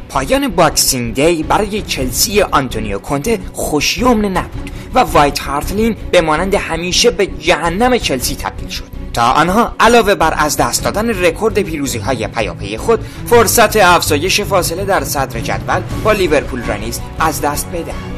پایان باکسینگ دی برای چلسی آنتونیو کونته خوشیمن نبود و وایت هارت لین به مانند همیشه به جهنم چلسی تبدیل شد تا آنها علاوه بر از دست دادن رکورد پیروزی‌های پیاپی خود فرصت افزایش فاصله در صدر جدول با لیورپول را نیز از دست بدهند.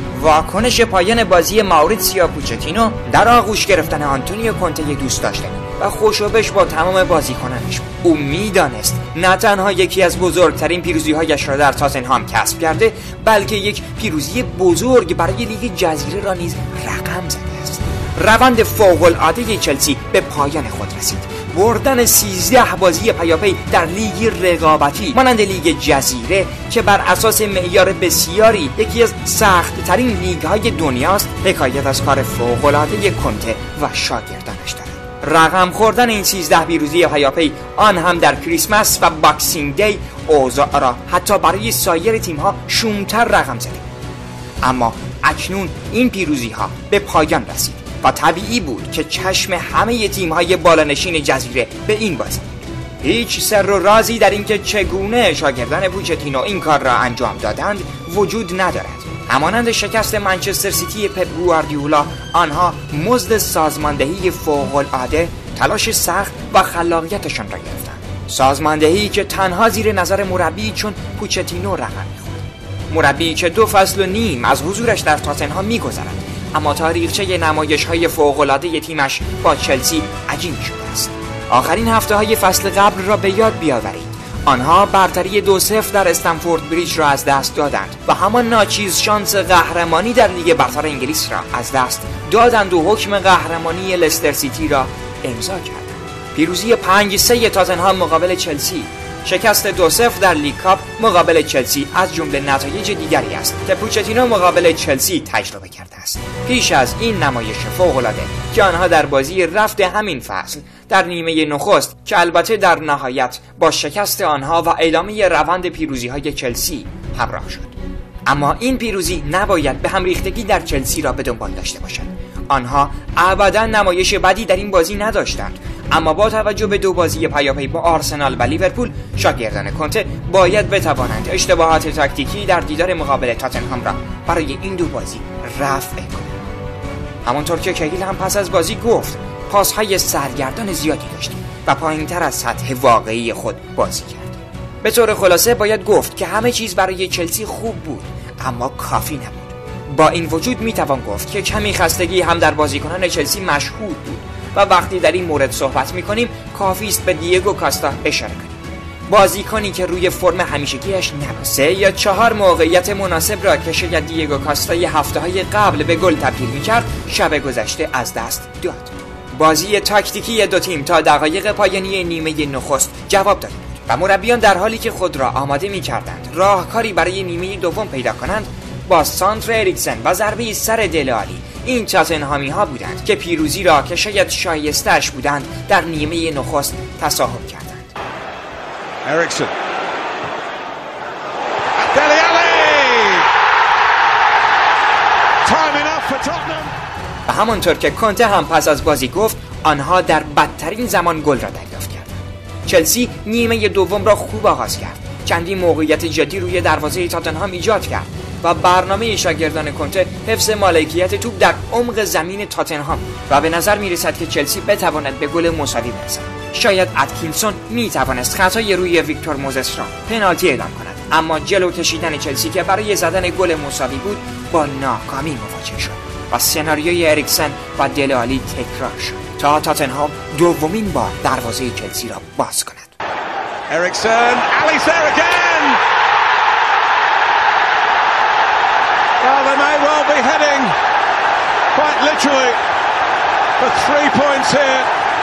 واکنش پایان بازی ماوریتسیو پوچتینو در آغوش گرفتن آنتونیو کونته دوست داشتنی و خوشوبش با تمام بازیکنانش بود. او میدانست نه تنها یکی از بزرگترین پیروزی‌هایش را در تاتنهام کسب کرده، بلکه یک پیروزی بزرگ برای لیگ جزیره را نیز رقم زده است. روند فوق‌العاده چلسی به پایان خود رسید. بردن 13 بازی پیاپی در لیگ رقابتی مانند لیگ جزیره که بر اساس معیار بسیاری یکی از سخت‌ترین لیگ‌های دنیاست، حکایت از کار فوق‌العاده کنته و شاگردانش دارد. رقم خوردن این 13 پیروزی پیاپی، آن هم در کریسمس و باکسینگ دی، اوضاع را حتی برای سایر تیم‌ها شوم‌تر رقم زده. اما اکنون این پیروزی‌ها به پایان رسید و طبیعی بود که چشم همه تیم‌های بالانشین جزیره به این بازی بود. هیچ سر و رازی در اینکه چگونه شاگردان پوچتینو این کار را انجام دادند وجود ندارد. همانند شکست منچستر سیتی پپ گواردیولا، آنها مزد سازماندهی فوق‌العاده، تلاش سخت و خلاقیتشان را گرفتند. سازماندهی که تنها زیر نظر مربی چون پوچتینو رقم می‌خورد. مربی که 2 فصل و نیم از حضورش در تاتنهام می‌گذرد، اما تاریخچه نمایش‌های فوق‌العاده تیمش با چلسی عجین شده است. آخرین هفته‌های فصل قبل را به یاد بیاورید. آنها برتری 2-0 در استنفورد بریج را از دست دادند و همان ناچیز شانس قهرمانی در لیگ برتر انگلیس را از دست دادند و حکم قهرمانی لستر سیتی را امضا کردند. پیروزی 5-3 تاتنهام مقابل چلسی، شکست 2-0 در لیگ کاپ مقابل چلسی از جمله نتایج دیگری است که پوچتینو مقابل چلسی تجربه کرده است. پیش از این نمایش فوق‌العاده که آنها در بازی رفت همین فصل در نیمه نخست که البته در نهایت با شکست آنها و ادامه روند پیروزی‌های چلسی همراه شد، اما این پیروزی نباید به هم ریختگی در چلسی را به دنبال داشته باشد. آنها ابداً نمایش بدی در این بازی نداشتند، اما با توجه به 2 بازی پیاپی با آرسنال و لیورپول، شاگردان کنته باید بتوانند اشتباهات تاکتیکی در دیدار مقابل تاتنهام را برای این 2 بازی رفع کنند. همانطور که کهیل هم پس از بازی گفت، پاس‌های سرگردان زیادی داشتیم و پایین‌تر از سطح واقعی خود بازی کردیم. به طور خلاصه باید گفت که همه چیز برای چلسی خوب بود، اما کافی نبود. با این وجود میتوان گفت که کمی خستگی هم در بازیکنان چلسی مشهود بود و وقتی در این مورد صحبت میکنیم کافی است به دیگو کاستا اشاره کنیم. بازیکنی که روی فرم همیشگیش نبود. 3 یا 4 موقعیت مناسب را که شاید دیگو کاستا هفته‌های قبل به گل تبدیل میکرد شب گذشته از دست داد. بازی تاکتیکی 2 تیم تا دقایق پایانی نیمه نخست جواب داد و مربیان در حالی که خود را آماده میکردند راهکاری برای نیمه دوم پیدا کنند، با سانتر اریکسن و ضربه سر دل علی این تاتنهامی ها بودند که پیروزی را که شاید شایسته‌اش بودند در نیمه نخست تصاحب کردند. اریکسن، دل علی، تایم اناف فور تاتنهام. و همانطور که کنته هم پس از بازی گفت، آنها در بدترین زمان گل را دریافت کردند. چلسی نیمه دوم را خوب آغاز کرد، چندین موقعیت جدی روی دروازه تاتنهام ایجاد کرد و برنامه شاگردان کنته حفظ مالکیت توپ در عمق زمین تاتنهام و به نظر میرسد که چلسی بتواند به گل مساوی برسد. شاید اتکینسون میتوانست خطای روی ویکتور موزس را پنالتی اعلام کند، اما جلو کشیدن چلسی که برای زدن گل مساوی بود با ناکامی مواجه شد و سناریوی اریکسن و دل علی تکرار شد تا تاتنهام دومین بار دروازه چلسی را باز کند. اریکسن، علی's there again. Well, they may well be heading quite literally for 3 points here.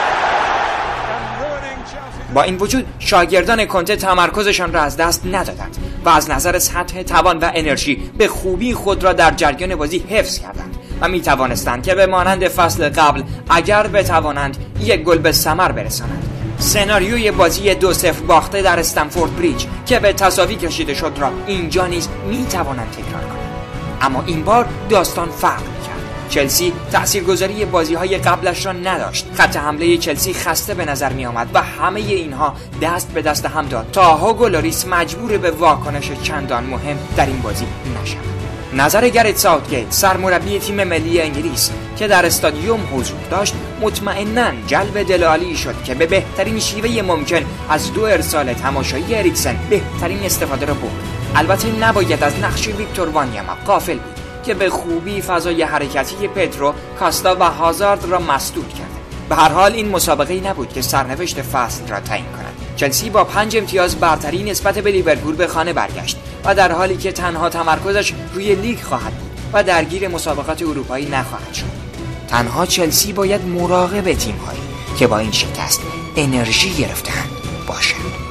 با این وجود شاگردان کنته تمرکزشان را از دست ندادند و از نظر سطح توان و انرژی به خوبی خود را در جریان بازی حفظ کردند و می توانستند که به مانند فصل قبل اگر بتوانند 1 گل به ثمر برسانند. سناریوی بازی 2-0 باخته در استنفورد بریج که به تساوی کشیده شد را اینجا نیز می توانند تکرار کنند، اما این بار داستان فرق می‌کرد چلسی تاثیرگذاری بازی‌های قبلش را نداشت. خط حمله چلسی خسته به نظر می‌آمد و همه اینها دست به دست هم داد تا هوگو لوریس مجبور به واکنش چندان مهم در این بازی نشود. نظر گرت ساوتگیت سرمربی تیم ملی انگلیس که در استادیوم حضور داشت مطمئناً جلب دلالی شد که به بهترین شیوه ممکن از 2 ارسال تماشایی اریکسن بهترین استفاده را برد. البته نباید از نقش ویکتور وانیاما غافل بود که به خوبی فضای حرکتی پدرو، کاستا و هازارد را مسدود کرد. به هر حال این مسابقه‌ای نبود که سرنوشت فصل را تعیین کند. چلسی با 5 امتیاز برتری نسبت به لیورپول به خانه برگشت و در حالی که تنها تمرکزش روی لیگ خواهد بود و درگیر مسابقات اروپایی نخواهد شد. تنها چلسی باید مراقب تیم‌هایی که با این شکست انرژی گرفتند باشد.